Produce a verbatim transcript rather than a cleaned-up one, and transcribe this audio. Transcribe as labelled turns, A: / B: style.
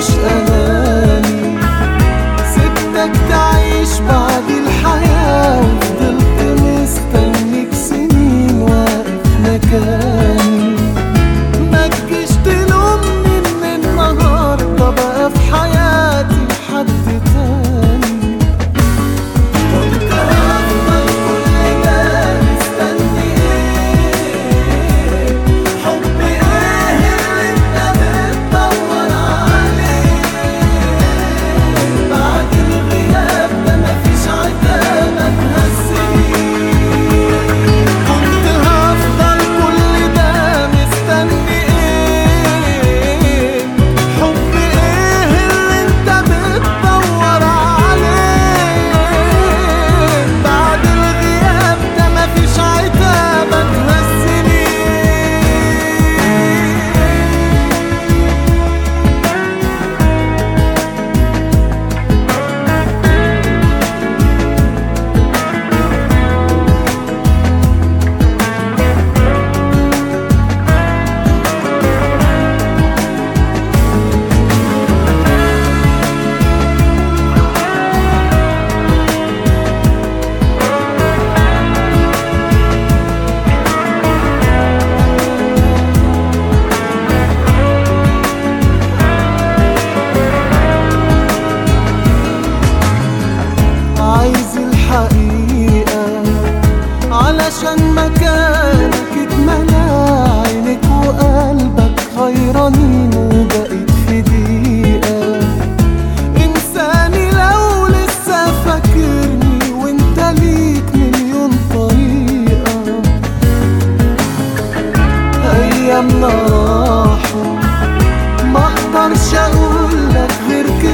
A: مش أناني، سبتك تعيش بعد الحياة وفضلت مستنيك سنين واقف مكاني. ما تجيش تلومني إن النهاردة بقى في حياتي حد تاني. كنت هفضل كل ده مستني ايه؟ حب ايه اللي انت بتدور عليه؟ بعد الغياب ده مفيش عتاب هتهزني. كنت هفضل كل ده مستني ايه؟ حب ايه اللي انت بتدور عليه؟ بعد الغياب ده مفيش عتاب هتهزني. عايز الحقيقة علشان مكانك اتملى، عينك وقلبك غيرانين وبقيت في دقيقة. انساني لو لسه فاكرني وانت ليك مليون طريقة. ايامنا راحوا ما اقدرش اقولك غير